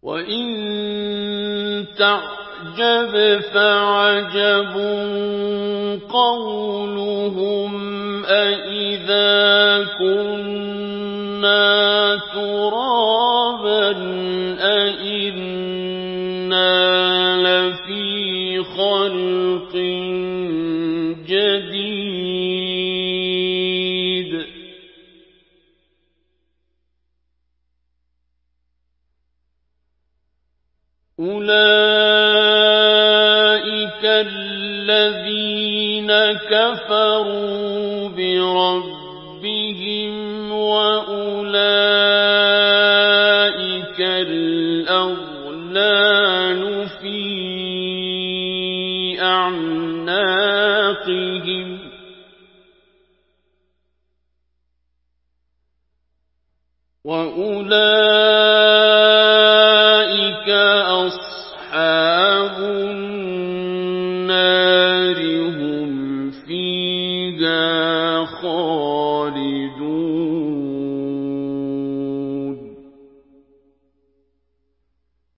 وَإِن تَعْجَبْ فَعَجَبٌ قَوْلُهُمْ أَإِذَا كُنَّا تُرَابًا أَإِنَّا لَفِي خَلْقٍ جَدِيدٍ أُولَئِكَ الَّذِينَ كَفَرُوا بِرَبِّهِمْ وَأُولَئِكَ الْأَغْلَالُ فِي أَعْنَاقِهِمْ وَأُولَئِكَ أَصْحَابُ النَّارِ ۖ هُمْ فِيهَا خَالِدُونَ